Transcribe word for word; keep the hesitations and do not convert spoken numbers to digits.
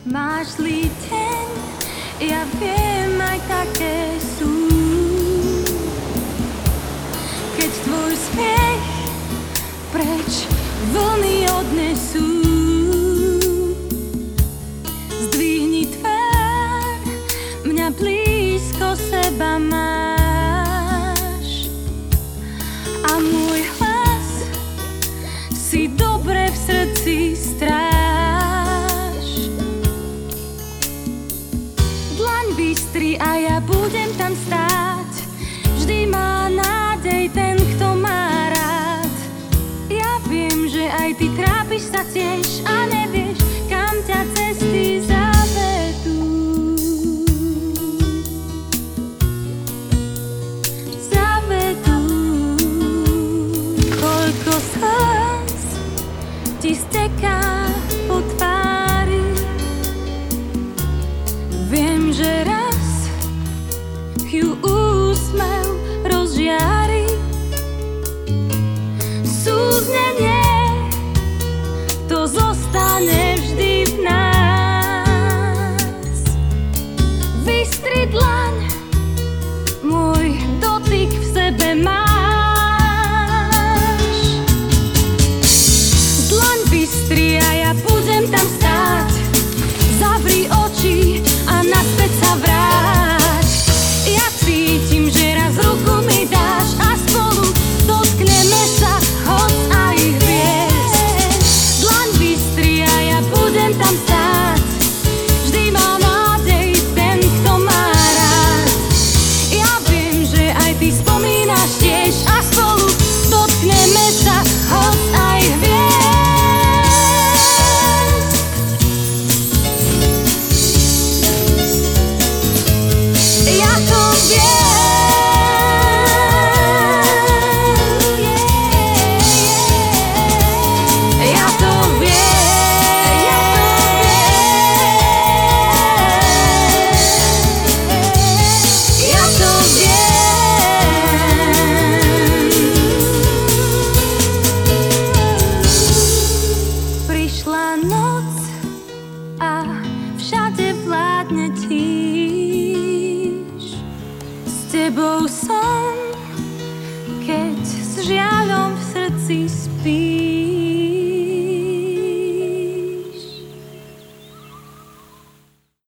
Máš zlý deň, ja viem, aj také sú. Keď tvoj smiech preč vlny odnesú, zdvihni tvár, mňa blízko seba máš. A môj hlas si dobre v srdci stráž. Dlaň bystri a ja budem tam stáť, vždy má nádej ten, kto má rád. Ja viem, že aj ty trápiš sa tiež.